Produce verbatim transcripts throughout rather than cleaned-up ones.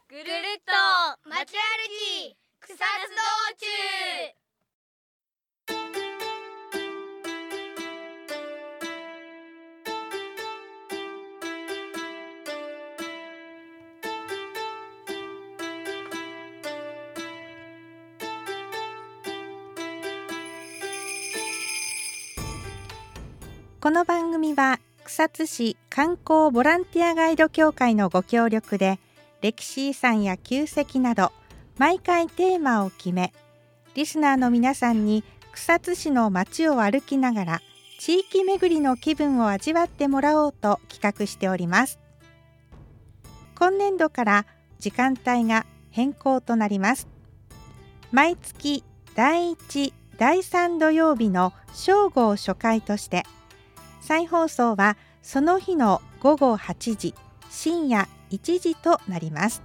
ぐるっと街歩き草津道中。 この番組は草津市観光ボランティアガイド協会のご協力で、歴史遺産や旧跡など毎回テーマを決め、リスナーの皆さんに草津市の街を歩きながら地域巡りの気分を味わってもらおうと企画しております。今年度から時間帯が変更となります。毎月だいいち、だいさん土曜日の正午を初回として、再放送はその日のごごはちじ、深夜いちじとなります。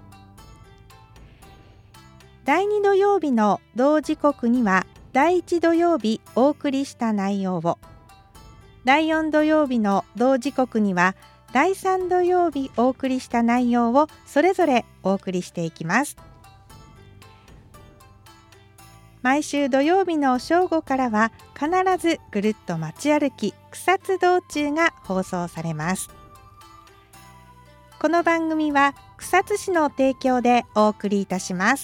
だいに土曜日の同時刻にはだいいち土曜日お送りした内容を、だいよん土曜日の同時刻にはだいさん土曜日お送りした内容をそれぞれお送りしていきます。毎週土曜日の正午からは必ずぐるっと街歩き草津道中が放送されます。この番組は草津市の提供でお送りいたします。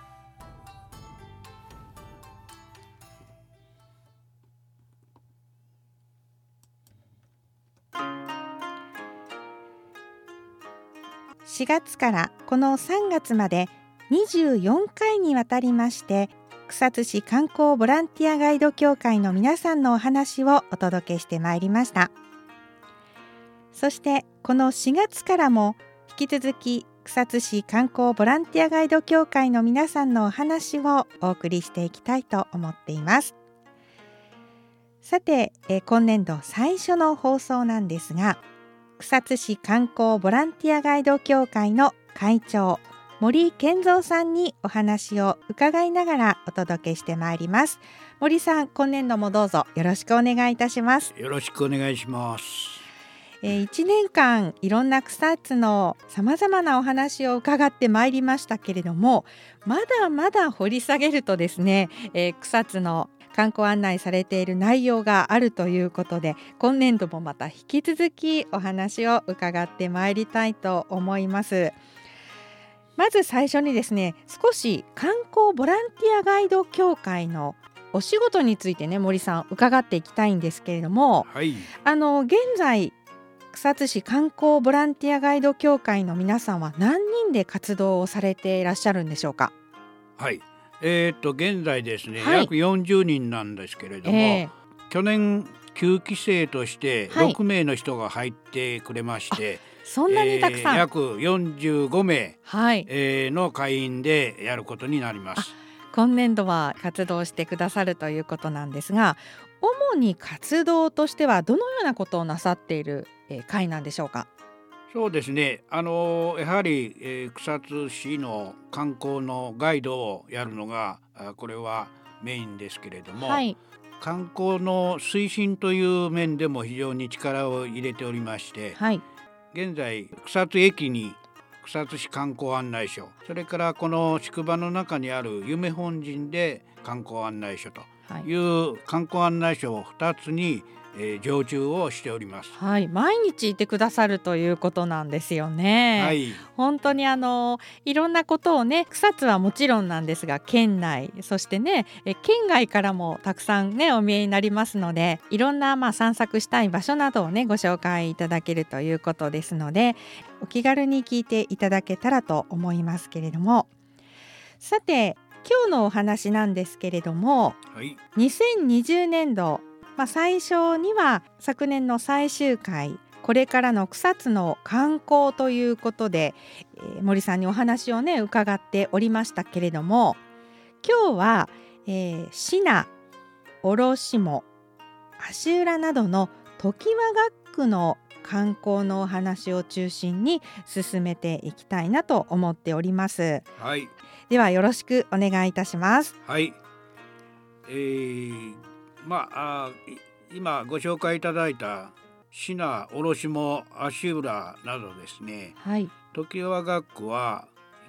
しがつからこのさんがつまでにじゅうよんかいにわたりまして、草津市観光ボランティアガイド協会の皆さんのお話をお届けしてまいりました。そしてこのしがつからも引き続き草津市観光ボランティアガイド協会の皆さんのお話をお送りしていきたいと思っています。さて、え今年度最初の放送なんですが、草津市観光ボランティアガイド協会の会長森健三さんにお話を伺いながらお届けしてまいります。森さん、今年度もどうぞよろしくお願いいたします。 よろしくお願いします。 えー、いちねんかんいろんな草津のさまざまなお話を伺ってまいりましたけれども、まだまだ掘り下げるとですね、えー、草津の観光案内されている内容があるということで、今年度もまた引き続きお話を伺ってまいりたいと思います。まず最初にですね、少し観光ボランティアガイド協会のお仕事についてね、森さん伺っていきたいんですけれども、 はい、 あの現在草津市観光ボランティアガイド協会の皆さんは何人で活動をされていらっしゃるんでしょうか。 はい、えー、っと現在ですね、 はい、 約よんじゅうにんなんですけれども、えー、去年きゅうき生としてろくめいの人が入ってくれまして、はい、 そんなにたくさん、 えー、約よんじゅうごめい、 はいえー、の会員でやることになります。 今年度は活動してくださるということなんですが、主に活動としてはどのようなことをなさっている、えー、会なんでしょうか。 そうですね、あのやはり、えー、草津市の観光のガイドをやるのがこれはメインですけれども、はい、観光の推進という面でも非常に力を入れておりまして、はい、現在草津駅に草津市観光案内所、それからこの宿場の中にある夢本陣で観光案内所という観光案内所をふたつにえー、常駐をしております。 はい、毎日いてくださるということなんですよね。はい、本当にあのいろんなことをね、草津はもちろんなんですが、県内そしてね、え県外からもたくさんねお見えになりますので、いろんなまあ散策したい場所などをねご紹介いただけるということですので、お気軽に聞いていただけたらと思いますけれども、さて今日のお話なんですけれども、はい、にせんにじゅうねんど、まあ、最初には昨年の最終回、これからの草津の観光ということで、えー、森さんにお話をね伺っておりましたけれども、今日は、えー、シナ、おろしも、足浦などの常盤学区の観光のお話を中心に進めていきたいなと思っております。 はい、 ではよろしくお願いいたします。 はい、えーまあ、あ今ご紹介いただいたシナ、おろしも、足浦などですね、はい、常盤学区は非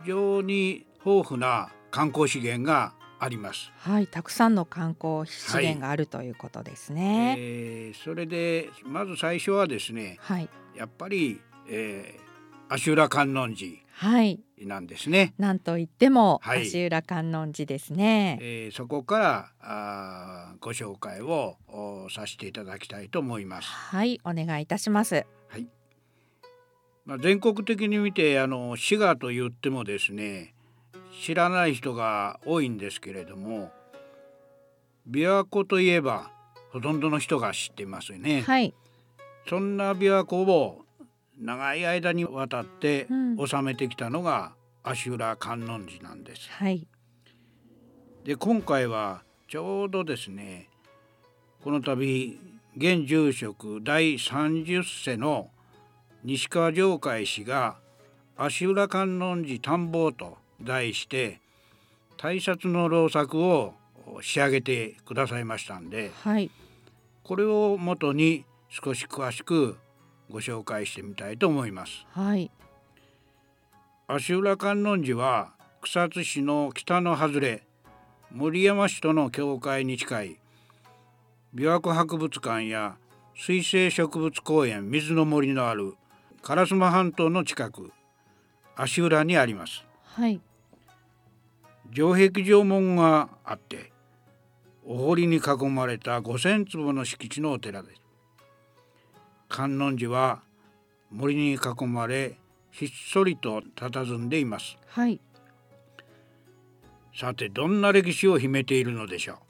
常に豊富な観光資源があります。 はい、たくさんの観光資源があるということですね。 はい、えー、それでまず最初はですね、 はい、 やっぱり、えー、足浦観音寺なんですね。 はい、なんといっても、はい、足浦観音寺ですね。 えー、そこからあご紹介をさせていただきたいと思います。 はい、お願いいたします。 はい、まあ、全国的に見てあの滋賀と言ってもですね、知らない人が多いんですけれども、琵琶湖といえばほとんどの人が知っていますよね。 はい、 そんな琵琶湖を長い間にわたって治めてきたのが足浦観音寺なんです。 はい、 で今回はちょうどですね、この度現住職だいさんじゅっ世の西川上海氏が足浦観音寺探訪と題して大冊の労作を仕上げてくださいましたんで、 はい、 これをもとに少し詳しくご紹介してみたいと思います。 はい、 足浦観音寺は草津市の北の外れ森山市との境界に近い琵琶湖博物館や水生植物公園水の森のある烏丸半島の近く足浦にあります。 はい、 城壁城門があってお堀に囲まれたごせんつぼの敷地のお寺です。観音寺は森に囲まれひっそりと佇んでいます。 はい、 さてどんな歴史を秘めているのでしょう。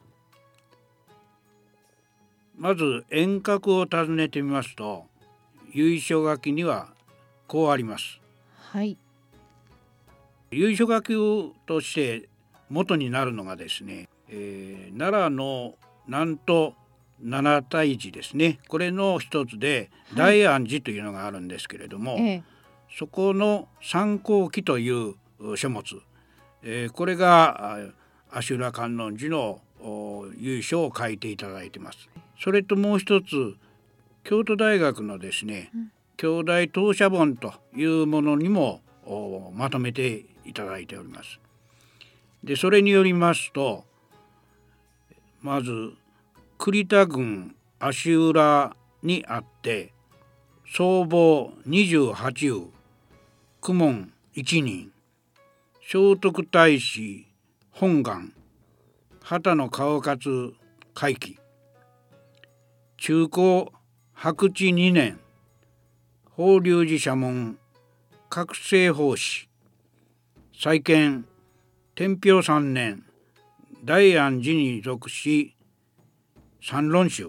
まず遠隔を訪ねてみますと、由緒書きにはこうあります。 はい、 由緒書きとして元になるのがですね、えー、奈良の南都七太寺ですね。これの一つで大安寺というのがあるんですけれども、はい、ええ、そこの三光記という書物、えー、これが足浦観音寺の由緒を書いていただいています。それともう一つ、京都大学のですね、うん、京大当社本というものにもまとめていただいております。でそれによりますと、まず栗田郡足浦にあって僧帽にじゅうはち有、公文いち人、聖徳太子本願、畑の川勝会期、中高白地に年、法隆寺社門覚醒法師、再建天平さん年、大安寺に属し三論宗、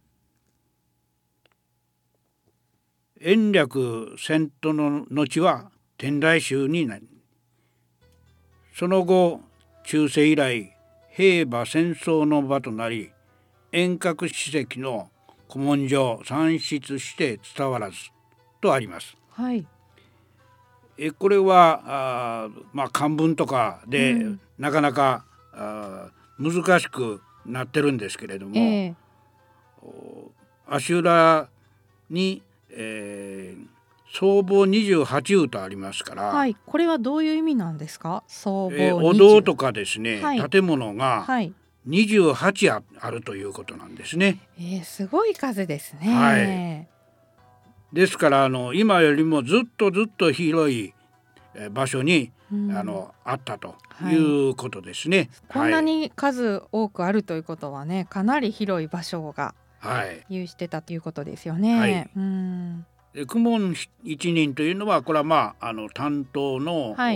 延暦遷都の後は天台宗になり、その後中世以来平和戦争の場となり、遠隔史跡の古文書産出して伝わらずとあります。 はい、 えこれはあ、まあ、漢文とかで、うん、なかなかあ難しくなってるんですけれども、えー、足浦に、えー、僧帽にじゅうはち有とありますから、 はい、これはどういう意味なんですか。僧帽、 えー、お堂とかですね、はい、建物が、 はい、 にじゅうはちあるということなんですね。 えー、すごい数ですね。 はい、ですからあの今よりもずっとずっと広い場所に、うん、あのあったということですね。はい、 こんなに数多くあるということはね、かなり広い場所が有してたということですよね。はい、うん、 公文一人というのはこれはまああの担当の、はい、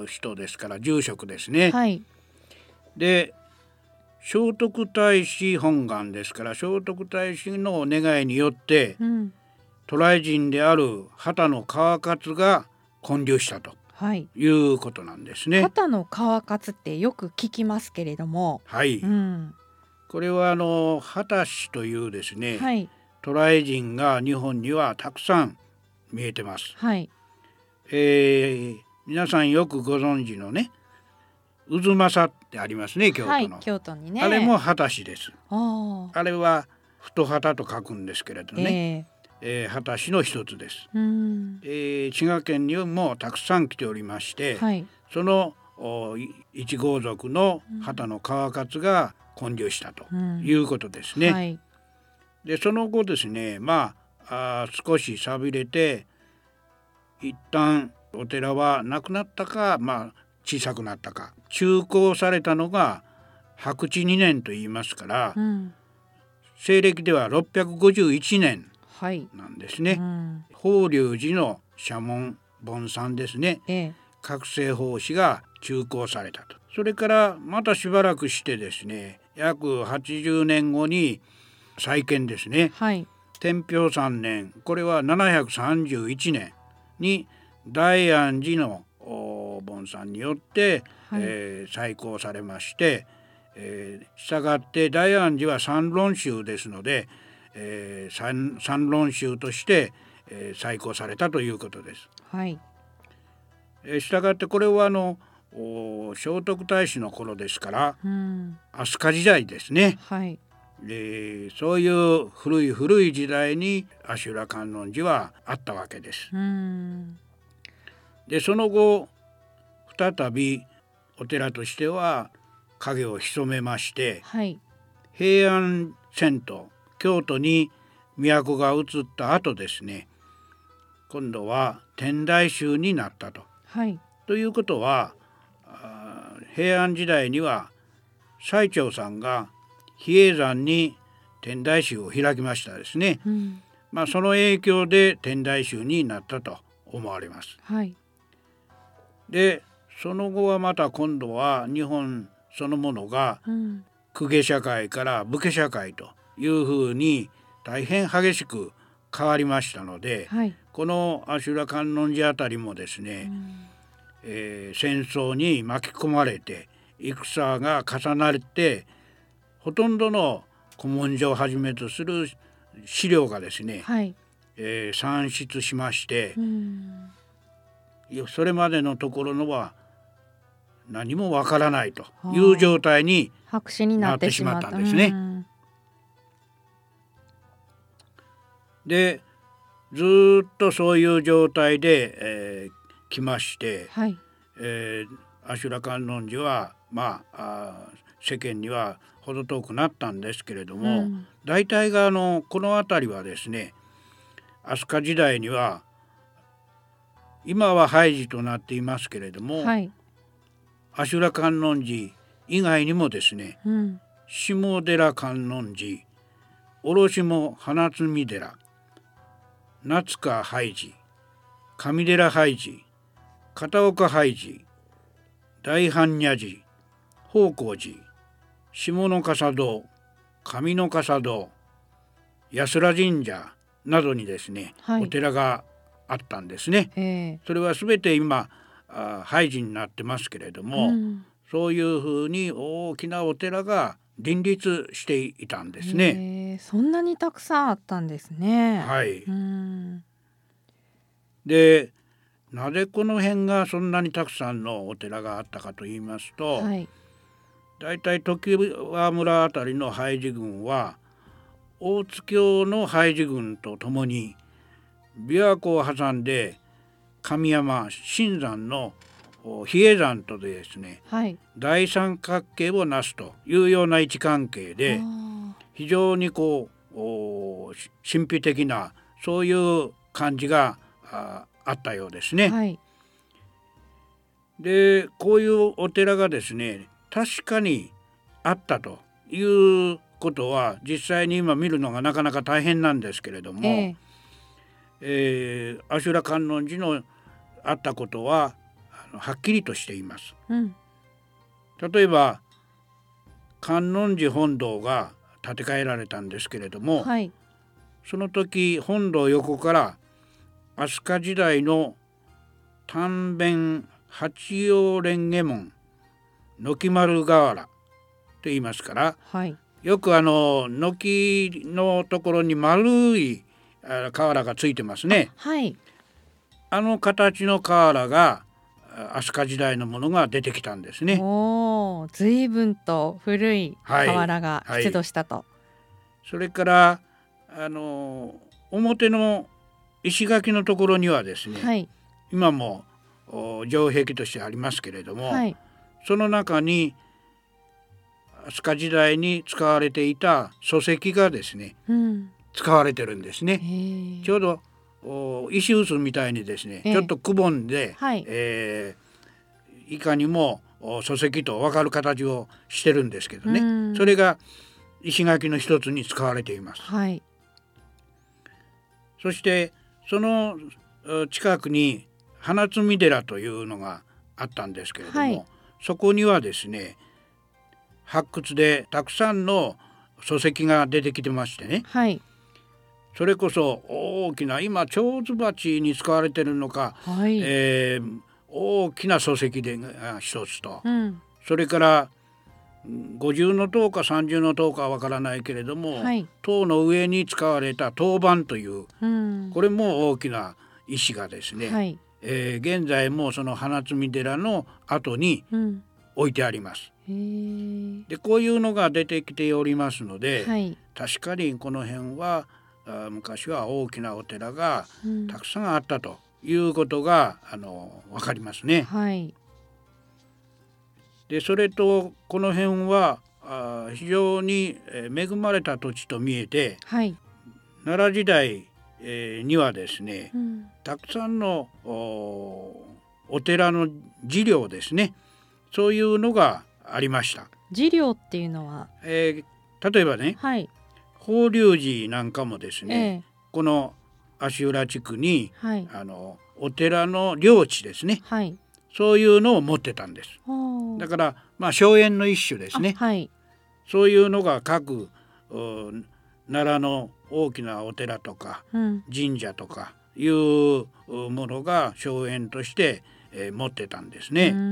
人ですから住職ですね。 はい、 で聖徳太子本願ですから、聖徳太子の願いによって、うん、渡来人である畑の川勝が建立したということなんですね。 畑の川勝ってよく聞きますけれども、 はい、うん、これはあの畑氏というですね、はい、渡来人が日本にはたくさん見えてます。 はい、 えー、皆さんよくご存知のね、渦政ってありますね、京都の、はい、 京都にね、 あれも畑氏です。 あ, あれは太畑と書くんですけれどね、えーえー、畑氏の一つです。 うん、 えー、滋賀県にもたくさん来ておりまして、はい、 その一豪族の畑の川勝が建立したということですね。うんはい、でその後ですね、まあ、あ少し寂れて一旦お寺はなくなったか、まあ、小さくなったか、中興されたのが白地にねんと言いますから、うん、西暦ではろっぴゃくごじゅういちねんなんですね。はいうん、法隆寺の社門盆山ですね、ええ、覚醒法師が中興されたと。それからまたしばらくしてですね、約はちじゅうねんごに再建ですね、はい、天平さんねん、これはななひゃくさんじゅういちねんに大安寺の盆山によって、はいえー、再興されまして、えー、したがって大安寺は三論宗ですので、えー、三, 三論宗として、えー、再興されたということです。はい、えー、したがってこれはあの聖徳太子の頃ですから、うん、飛鳥時代ですね、はいでそういう古い古い時代に阿修羅観音寺はあったわけです。うんでその後再びお寺としては影を潜めまして、はい、平安遷都京都に都が移った後ですね、今度は天台宗になったと、はい、ということは平安時代には最澄さんが比叡山に天台宗を開きましたですね、うんまあ、その影響で天台宗になったと思われます、はい、でその後はまた今度は日本そのものが公家社会から武家社会というふうに大変激しく変わりましたので、はい、この阿修羅観音寺あたりもですね、うんえー、戦争に巻き込まれて戦が重なってほとんどの古文書をはじめとする資料がですね、はいえー、散失しまして、うん、それまでのところのは何もわからないという状態になってしまったんですね。でずっとそういう状態で、えー、来まして、はいえー、阿修羅観音寺は、まあ、あ世間には程遠くなったんですけれども、うん、大体があのこの辺りはですね飛鳥時代には今は廃寺となっていますけれども、はい、阿修羅観音寺以外にもですね、うん、下寺観音寺、卸下花摘寺、夏香廃寺、上寺廃寺、片岡廃寺、大般若寺、宝光寺、下の笠堂、上の笠堂、安良神社などにですね、はい、お寺があったんですね。えー、それはすべて今廃寺になってますけれども、うん、そういうふうに大きなお寺が林立していたんですね。 えー、そんなにたくさんあったんですね。 はい、うん、でなぜこの辺がそんなにたくさんのお寺があったかと言いますと、はい、だいたい常盤村あたりの廃寺群は大津峡の廃寺群とともに琵琶湖を挟んで神山新山の比叡山とでですね、はい、大三角形をなすというような位置関係で非常にこう神秘的なそういう感じが あ, あったようですね。はい、でこういうお寺がですね確かにあったということは実際に今見るのがなかなか大変なんですけれども、えーえー、阿修羅観音寺のあったことははっきりとしています。うん、例えば観音寺本堂が建て替えられたんですけれども、はい、その時本堂横から飛鳥時代の短弁八葉蓮華門軒丸瓦と言いますから、はい、よくあの軒のところに丸い瓦がついてますね。あ、はい、あの形の瓦が飛鳥時代のものが出てきたんですね。 おー、随分と古い瓦が出土したと、はいはい、 それからあの表の石垣のところにはですね、はい、今も城壁としてありますけれども、 はい、 その中に飛鳥時代に使われていた礎石がですね、うん、使われてるんですね。ちょうど石臼みたいにですね、ちょっとくぼんで、はい、えー、いかにも礎石と分かる形をしてるんですけどね、うん、それが石垣の一つに使われています。はい、そしてその近くに花摘寺というのがあったんですけれども、はい、そこにはですね、発掘でたくさんの礎石が出てきてましてね、はい、それこそ大きな今蝶々鉢に使われているのか、はい、えー、大きな礎石で一つと、うん、それからごじゅうの塔かさんじゅうの塔かわからないけれども、はい、塔の上に使われた塔板という、うん、これも大きな石がですね、はい、えー、現在もその花摘寺の後に置いてあります。うん、でこういうのが出てきておりますので、はい、確かにこの辺は昔は大きなお寺がたくさんあったということが、うん、あの分かりますね。はい、でそれとこの辺はあ非常に恵まれた土地と見えて、はい、奈良時代、えー、にはですね、うん、たくさんの お, お寺の寺領ですね、そういうのがありました。 寺領っていうのは、 えー、例えばね、はい、法隆寺なんかもですね、えー、この足浦地区に、はい、あのお寺の領地ですね、はい、そういうのを持ってたんです。だからまあ荘園の一種ですね、はい、そういうのが各奈良の大きなお寺とか、うん、神社とかいうものが荘園として、えー、持ってたんですね。うん、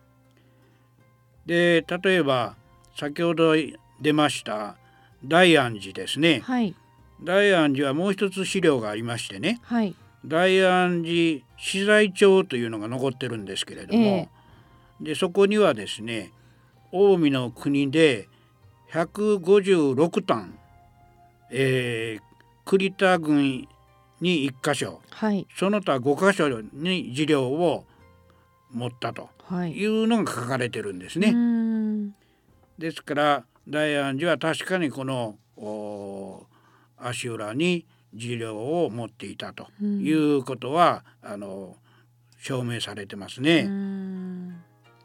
で例えば先ほど出ました大安寺ですね、はい、大安寺はもう一つ資料がありましてね、はい、大安寺資材帳というのが残ってるんですけれども、えー、でそこにはですね、近江の国でひゃくごじゅうろくたん、えー、栗田郡にいっかしょ、はい、その他ごかしょに資料を持ったというのが書かれてるんですね。はい、うーん、ですから大安寺は確かにこの足裏に資料を持っていたということは、うん、あの証明されてますね。うん、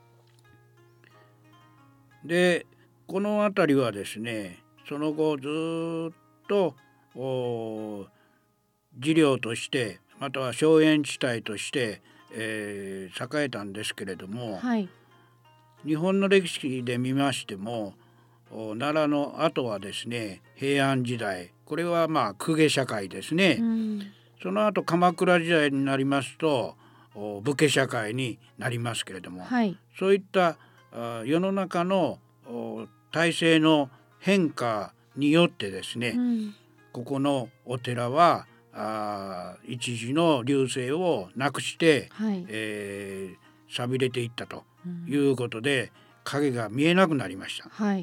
でこの辺りはですね、その後ずっと寺領としてまたは荘園地帯として、えー、栄えたんですけれども、はい、日本の歴史で見ましても奈良の後はですね、平安時代、これはまあ公家社会ですね、うん、その後鎌倉時代になりますと武家社会になりますけれども、はい、そういった世の中の体制の変化によってですね、うん、ここのお寺はあ一時の隆盛をなくして、はい、えー、寂れていったということで、うん、影が見えなくなりました。はい、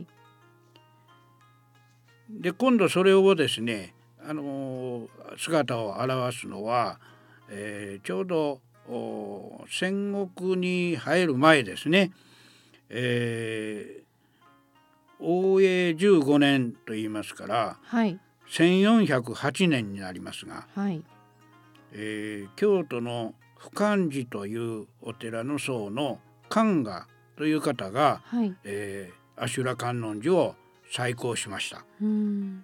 で今度それをですね、あのー、姿を現すのは、えー、ちょうど戦国に入る前ですね、えー、応永じゅうごねんと言いますから、はい、せんよんひゃくはちねんになりますが、はい、えー、京都の深安寺というお寺の僧の寛賀という方が、はい、えー、足裏観音寺を再興しました。うん、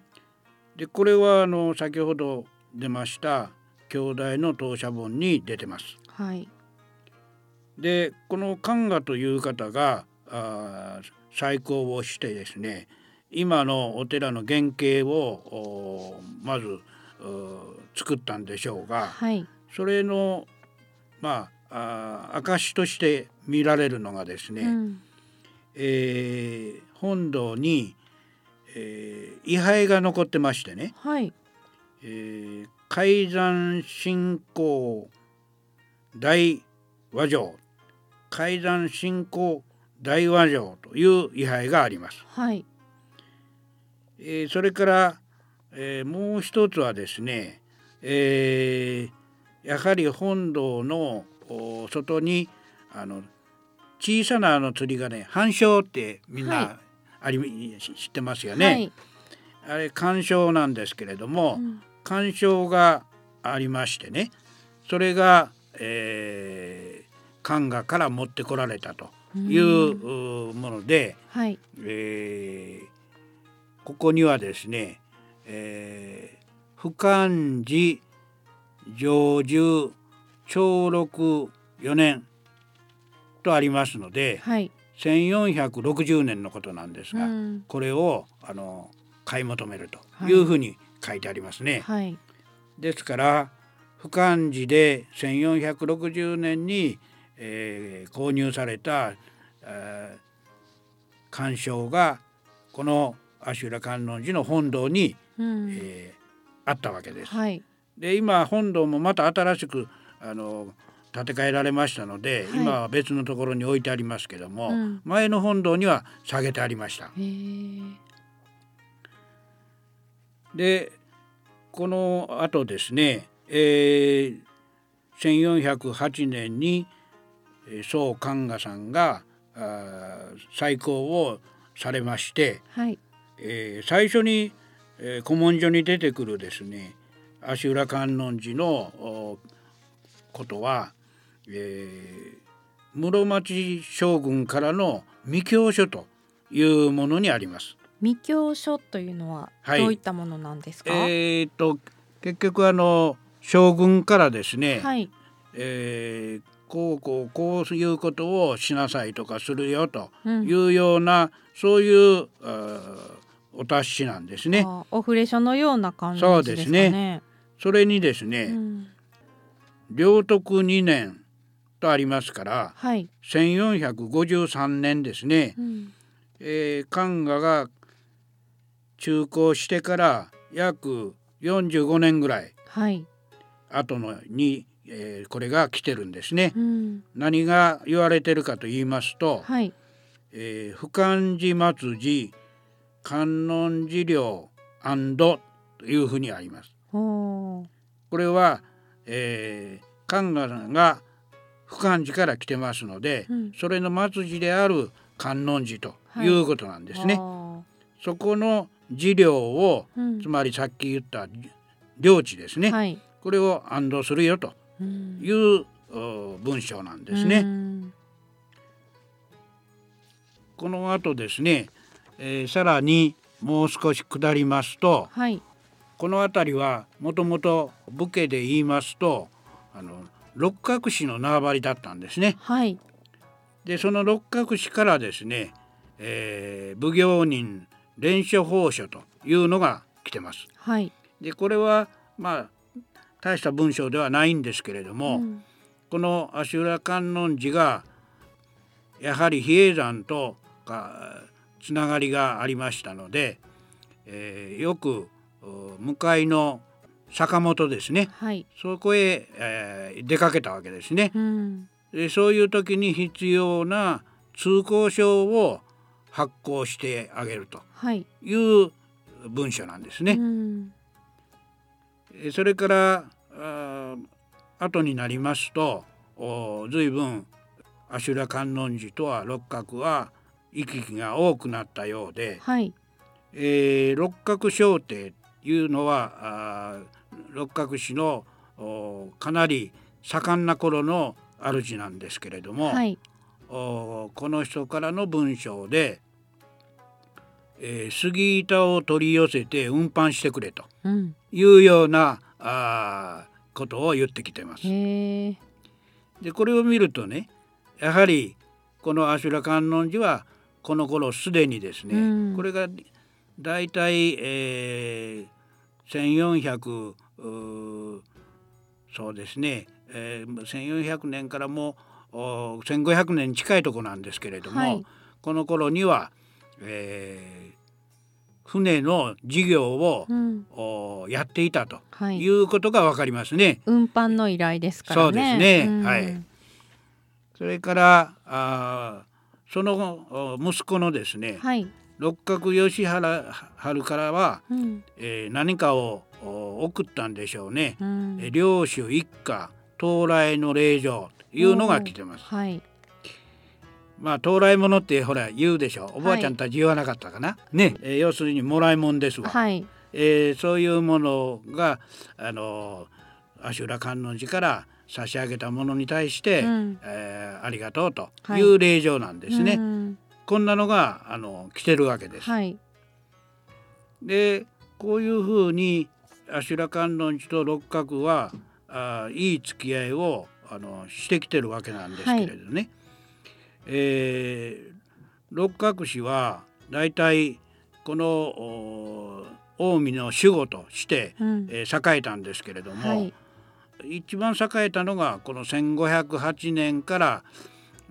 でこれはあの先ほど出ました兄弟の当社本に出てます。はい、でこの寛賀という方があ再興をしてですね、今のお寺の原型をまず作ったんでしょうが、はい、それのまあ証として見られるのがですね、うん、えー、本堂に、えー、位牌が残ってましてね、はい、えー、開山信仰大和上、開山信仰大和上という位牌があります。はい、えー、それから、えー、もう一つはですね、えー、やはり本堂の外にあの小さなあの釣りがね、半礁ってみんなあり、はい、知ってますよね、はい、あれ環礁なんですけれども、うん、環礁がありましてね、それが、えー、関河から持ってこられたというもので、はい、えー、ここにはですね、えー、不感寺成就長禄よねんとありますので、はい、せんよんひゃくろくじゅうねんのことなんですが、うん、これをあの買い求めるというふうに書いてありますね、はい、ですから不感寺でせんよんひゃくろくじゅうねんに、えー、購入された環礁がこの足浦観音寺の本堂に、うんえー、あったわけです、はい、で今本堂もまた新しくあの建て替えられましたので、はい、今は別のところに置いてありますけども、うん、前の本堂には下げてありました。へー。でこの後ですね、えー、せんよんひゃくはちねんに宋寛賀さんが再興をされまして、はいえー、最初に、えー、古文書に出てくるですね足浦観音寺のことは、えー、室町将軍からの密教書というものにあります。 密教書というのはどういったものなんですか？ はい、えー、と結局あの将軍からですね、はいえー、こうこうこういうことをしなさいとかするよというような、うん、そういうお達しなんですね。 あお触れ書のような感じですかね。そうですね。 それにですね、うん、良徳にねんとありますから、はい、せんよんひゃくごじゅうさんねんですね、うんえー、関河が中興してから約よんじゅうごねんぐらい後のに、えー、これが来てるんですね、うん、何が言われてるかと言いますと、はいえー、不感寺末寺観音寺領というふうにあります。これは、えー、関河が不感寺から来てますので、うん、それの末寺である観音寺ということなんですね、はい、そこの寺領を、うん、つまりさっき言った領地ですね、はい、これを安堵するよという、うん、文章なんですね、うん、この後ですね、えー、さらにもう少し下りますと、はい、この辺りはもともと武家で言いますとあの六角氏の縄張りだったんですね、はい、でその六角氏からですね、えー、奉行人連書法書というのが来てます、はい、でこれはまあ大した文章ではないんですけれども、うん、この足浦観音寺がやはり比叡山とかつながりがありましたので、えー、よく向かいの坂本ですね、はい、そこへ、えー、出かけたわけですね、うん、でそういう時に必要な通行証を発行してあげるという文書なんですね、はいうん、それからあ後になりますと随分足浦観音寺とは六角は行き来が多くなったようで、はいえー、六角商邸というのは六角氏のかなり盛んな頃の主なんですけれども、はい、この人からの文章で、えー、杉板を取り寄せて運搬してくれというような、うん、あことを言ってきてます。へでこれを見るとねやはりこの足浦観音寺はこの頃すでにですね、うん、これがだいたい、えー、せんよんひゃくそうですね、えー、せんよんひゃくねんからもうせんごひゃくねん近いとこなんですけれども、はい、この頃には、えー、船の事業を、うん、やっていたということが分かりますね、はい、 運搬の依頼ですからね。 そうですね、うん、はい。それからあその息子のですね、はい、六角義原春からは、うんえー、何かを送ったんでしょうね、うん、領主一家到来の令状いうのが来てます。 はい、 まあ到来物ってほら言うでしょ。おばあちゃんたち言わなかったかな、はい、ね、えー、要するにもらい物ですわ、 はい、 えー、そういうものがあの阿修羅観音寺から差し上げたものに対して、うん、えー、ありがとうという礼状なんですね、はい、うん、こんなのがあの来てるわけです、はい、でこういうふうに阿修羅観音寺と六角はあいい付き合いをあのしてきてるわけなんですけれどね、はい、えー、六角氏はだいたいこの近江の守護として、うん、えー、栄えたんですけれども、はい、一番栄えたのがこのせんごひゃくはちねんから、うん、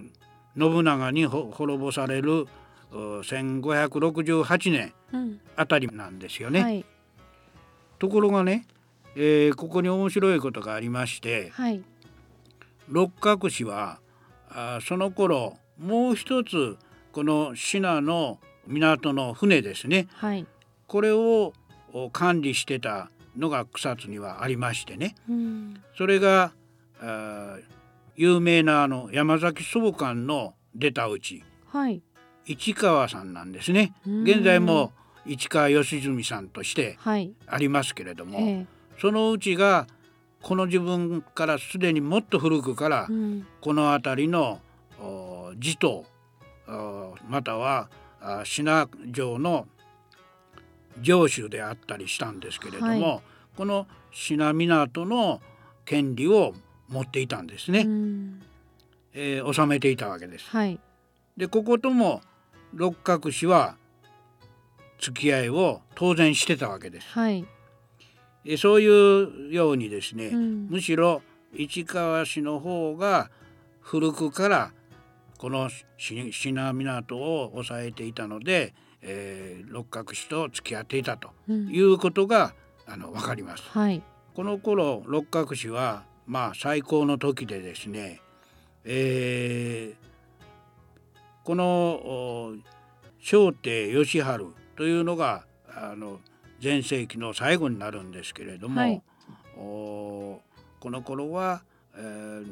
信長に滅ぼされるせんごひゃくろくじゅうはちねんあたりなんですよね、うん、はい、ところがね、えー、ここに面白いことがありまして、はい、六角氏はあその頃もう一つこの信濃の港の船ですね、はい、これを管理してたのが草津にはありましてね、うん、それがあ有名なあの山崎総監の出たうち、はい、市川さんなんですね。現在も市川良純さんとしてありますけれども、はい、えー、そのうちがこの自分からすでにもっと古くから、うん、この辺りの地頭または信濃城の城主であったりしたんですけれども、はい、この信濃港の権利を持っていたんですね、うん、えー、治めていたわけです、はい、でこことも六角氏は付き合いを当然してたわけです、はい、えそういうようにですね、うん、むしろ市川氏の方が古くからこの信濃港を抑えていたので、えー、六角氏と付き合っていたということが、うん、あの分かります、はい、この頃六角氏はまあ最高の時でですね、えー、この聖帝義治というのがあの前世紀の最後になるんですけれども、はい、おこの頃は、えー、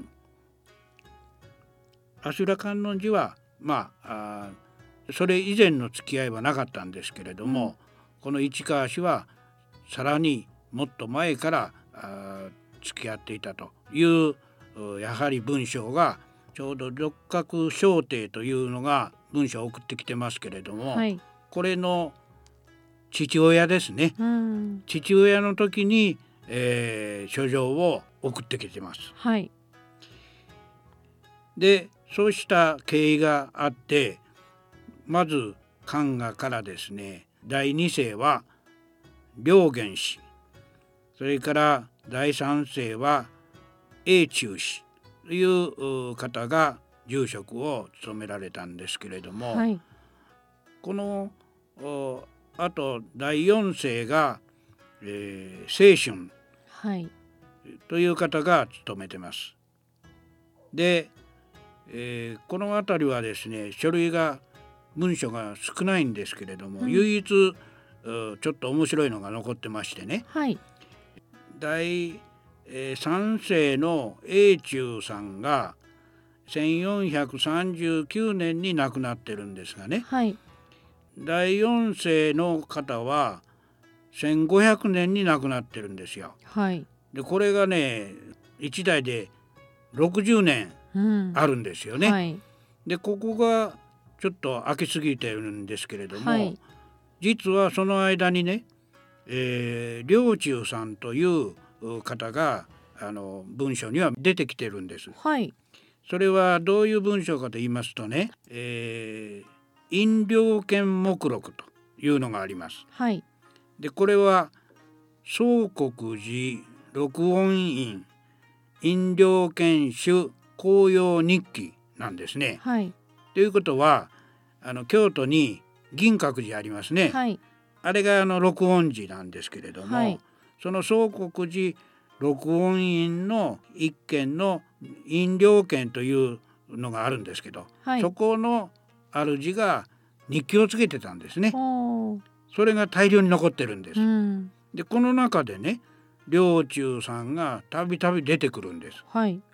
阿修羅観音寺はまあ、あそれ以前の付き合いはなかったんですけれども、うん、この市川氏はさらにもっと前からあ付き合っていたというやはり文章がちょうど六角聖帝というのが文章を送ってきてますけれども、はい、これの父親ですね、うん、父親の時に、えー、書状を送ってきてます、はい、でそうした経緯があってまず漢画からですねだいに世は良源氏、それからだいさん世は永忠氏という方が住職を務められたんですけれども、はい、このあとだいよん世が、えー、清春という方が務めてます。で、えー、この辺りはですね書類が文書が少ないんですけれども、うん、唯一ちょっと面白いのが残ってましてね、はい、だいさん世の永忠さんがせんよんひゃくさんじゅうきゅうねんに亡くなってるんですがね、はい、だいよん世の方はせんごひゃくねんに亡くなってるんですよ、はい、でこれがねいち代でろくじゅうねんあるんですよね、うん、はい、でここがちょっと空きすぎてるんですけれども、はい、実はその間にね、えー、良忠さんという方があの文章には出てきてるんです、はい、それはどういう文章かと言いますとね、えー、印良権目録というのがあります、はい、でこれは宗国寺録音院印良権種公用日記なんですね、はい、ということはあの京都に銀閣寺ありますね、はい、あれがあの録音寺なんですけれども、はい、その宗国寺録音院の一軒の印良権というのがあるんですけど、はい、そこの主が日記をつけてたんですね。それが大量に残ってるんです、うん、でこの中でね良忠さんがたびたび出てくるんです、はい、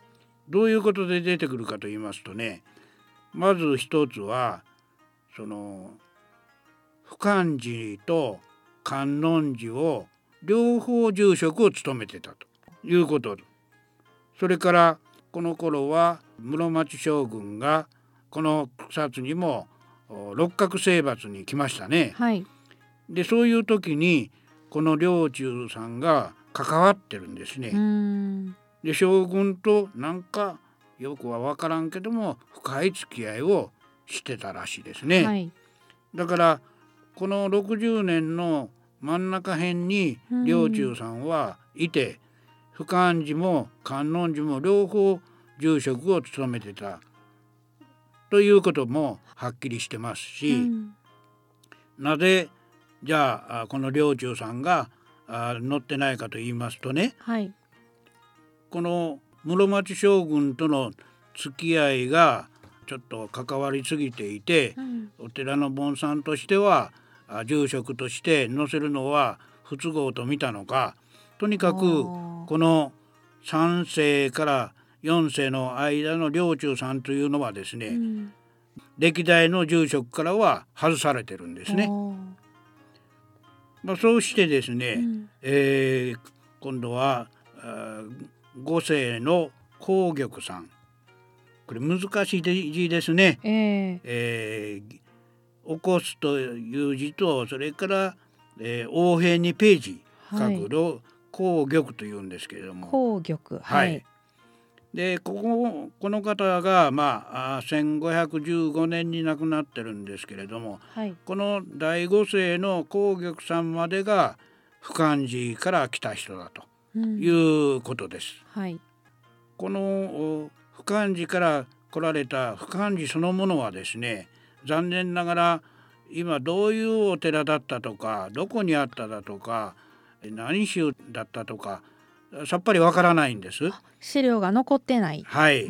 どういうことで出てくるかと言いますとね、まず一つはその不漢寺と観音寺を両方住職を務めてたということ。それからこの頃は室町将軍がこの草津にも六角征伐に来ましたね、 はい、 でそういう時にこの領中さんが関わってるんですね。 うーんで将軍となんかよくは分からんけども深い付き合いをしてたらしいですね、 はい、 だからこのろくじゅうねんの真ん中辺に領中さんはいて、不漢寺も観音寺も両方住職を務めてたということもはっきりしてますし、うん、なぜじゃあこの領中さんが乗ってないかと言いますとね、 はい、 この室町将軍との付き合いがちょっと関わりすぎていて、うん、お寺の盆さんとしては住職として載せるのは不都合と見たのか、とにかくこのさん世からよん世の間の領中さんというのはですね、うん、歴代の住職からは外されてるんですね。まあ、そうしてですね、うん、えー、今度はご世の皇玉さん、これ難しい字ですね、えーえー、起こすという字と、それから、えー、王兵にページ書く、はい、皇玉というんですけれども、 皇玉、 はい、でこここの方が、まあ、せんごひゃくじゅうごねんに亡くなってるんですけれども、はい、このだいご世の皇玉さんまでが不漢寺から来た人だということです、うん、はい、この不漢寺から来られた不漢寺そのものはですね、残念ながら今どういうお寺だったとか、どこにあっただとか、何宗だったとかさっぱりわからないんです。 資料が残ってない。 はい。うん、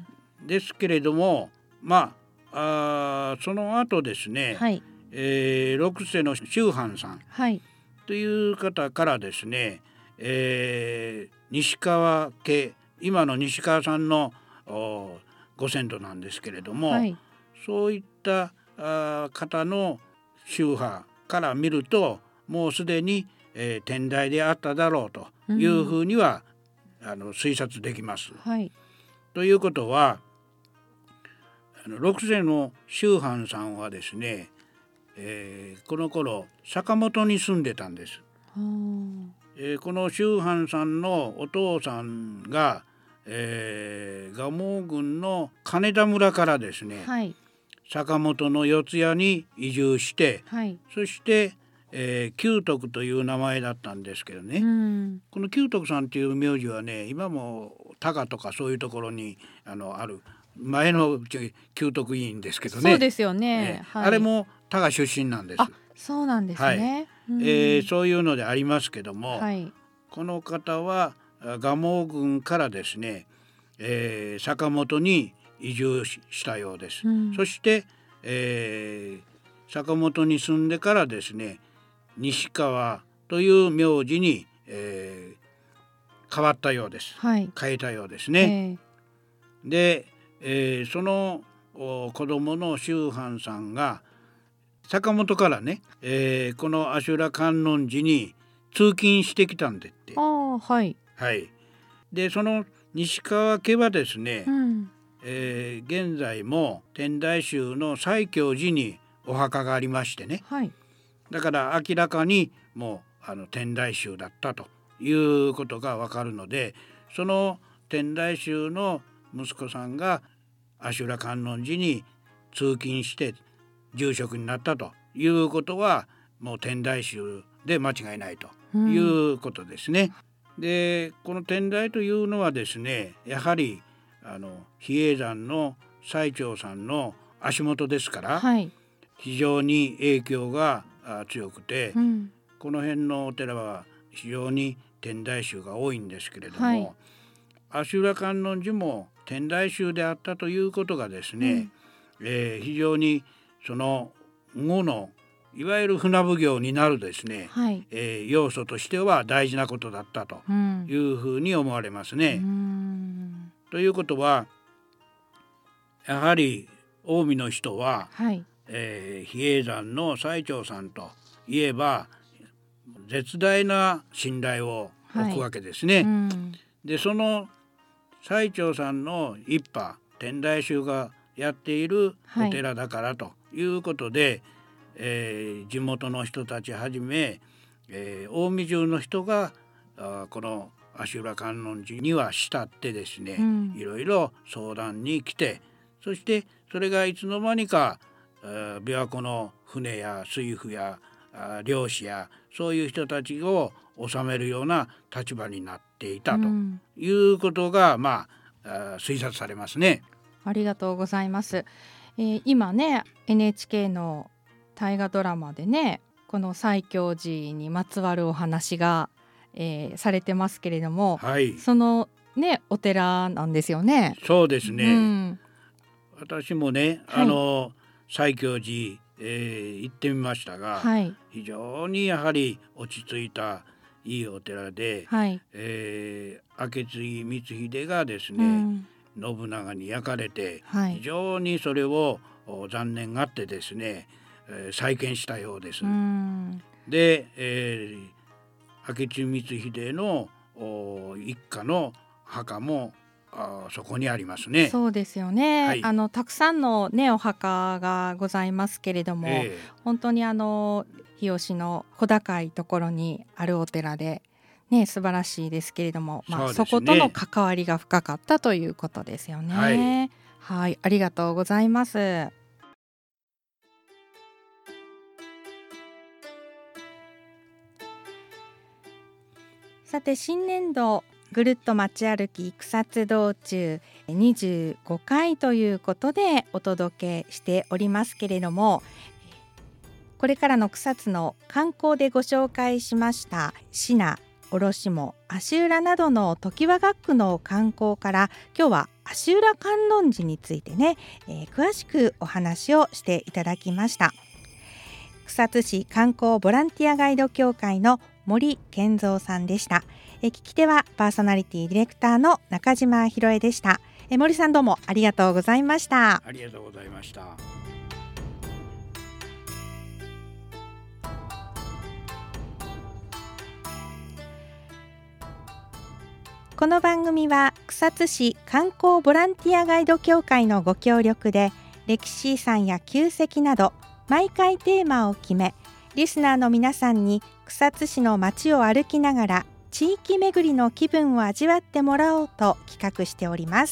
ですけれども、まあ、あその後ですね、はい、えー、六世の周藩さんという方からですね、えー、西川家、今の西川さんのご先祖なんですけれども、はい、そういったあ方の宗派から見るともうすでに、えー、天台であっただろうというふうには、うん、あの推察できます、はい、ということはあの六世の周藩さんはですね、えー、この頃坂本に住んでたんです、えー、この周藩さんのお父さんが、えー、蒲生郡の金田村からですね、はい、坂本の四谷に移住して、はい、そしてえー、九徳という名前だったんですけどね、うん、この九徳さんという名字はね、今も多賀とかそういうところに あのある前の九徳院員ですけどね、 そうですよね、 えーはい、あれも多賀出身なんです。 あ、そうなんですね、はい、 うん、えー、そういうのでありますけども、はい、この方は蒲生郡からですね、えー、坂本に移住したようです、うん、そして、えー、坂本に住んでからですね、西川という名字に、えー、変わったようです、はい、変えたようですね、えー、で、えー、その子供の周藩さんが坂本からね、えー、この阿修羅観音寺に通勤してきたんでって、 あ、はい、 はい、でその西川家はですね、うん、えー、現在も天台宗の西教寺にお墓がありましてね、はい、だから明らかにもうあの天台宗だったということがわかるので、その天台宗の息子さんが阿修羅観音寺に通勤して住職になったということはもう天台宗で間違いないということですね、うん、でこの天台というのはですね、やはりあの比叡山の最澄さんの足元ですから、はい、非常に影響が強くて、うん、この辺のお寺は非常に天台宗が多いんですけれども、はい、阿修羅観音寺も天台宗であったということがですね、うん、えー、非常にその後のいわゆる船奉行になるですね、はい、えー、要素としては大事なことだったというふうに思われますね、うん、 ということはやはり近江の人は、 はいえー、比叡山の最澄さんといえば絶大な信頼を置くわけですね。はいうん、でその最澄さんの一派天台宗がやっているお寺だからということで、はいえー、地元の人たちはじめ、えー、近江中の人があこの足浦観音寺には慕ってですね、うん、いろいろ相談に来て、そしてそれがいつの間にか琵琶湖の船や水夫や漁師やそういう人たちを治めるような立場になっていたということが、うん、まあ推察されますね。 ありがとうございます。えー、今ね エヌエイチケー の大河ドラマでねこの西教寺にまつわるお話が、えー、されてますけれども、はい、そのねお寺なんですよね。 そうですね、うん、私もね、はい、あの西教寺、えー、行ってみましたが、はい、非常にやはり落ち着いたいいお寺で、はいえー、明智光秀がですね、うん信長に焼かれて、はい、非常にそれを残念がってですね、えー、再建したようです。うんで、えー、明智光秀の一家の墓もあそこにありますね。 そうですよね、はい、あのたくさんの、ね、お墓がございますけれども、えー、本当にあの日吉の小高いところにあるお寺でね、素晴らしいですけれども、まあ、 そ, そことの関わりが深かったということですよね。はい、はい、ありがとうございます。さて新年度ぐるっと街歩き草津道中にじゅうごかいということでお届けしておりますけれども、これからの草津の観光でご紹介しました信卸も足浦などの常盤学区の観光から今日は足浦観音寺についてね、えー、詳しくお話をしていただきました。草津市観光ボランティアガイド協会の森健三さんでした。えー、聞き手はパーソナリティディレクターの中島博恵でした。えー、森さんどうもありがとうございました。 ありがとうございました。 この番組は草津市観光ボランティアガイド協会のご協力で歴史遺産や旧跡など毎回テーマを決めリスナーの皆さんに草津市の街を歩きながら地域巡りの気分を味わってもらおうと企画しております。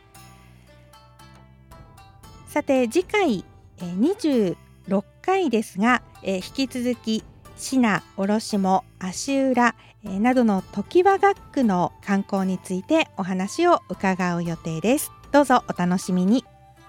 さて次回にじゅうろっかいですが、引き続き信卸も足浦などの常盤学区の観光についてお話を伺う予定です。どうぞお楽しみに。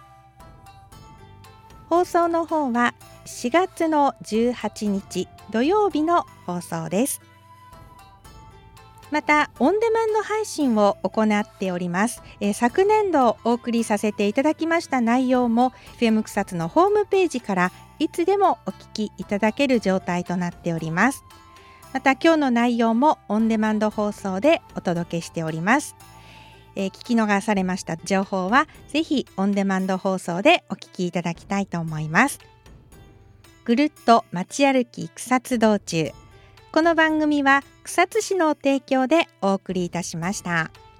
放送の方はしがつのじゅうはちにち土曜日の放送です。またオンデマンド配信を行っております。えー、昨年度お送りさせていただきました内容も エフエム 草津のホームページからいつでもお聞きいただける状態となっております。また今日の内容もオンデマンド放送でお届けしております。えー、聞き逃されました情報はぜひオンデマンド放送でお聞きいただきたいと思います。ぐるっと街歩き草津道中、この番組は草津市の提供でお送りいたしました。